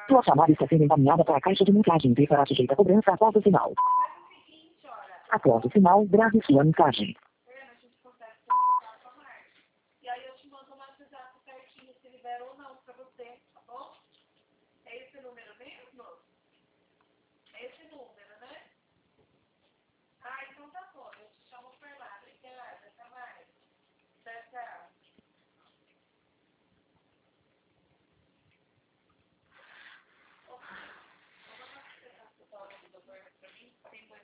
Sua chamada está sendo encaminhada para a caixa de mensagem e será sujeita a cobrança após o sinal. Após o sinal, grave sua mensagem. E aí eu te mando uma mensagem certinho se libera ou não pra você.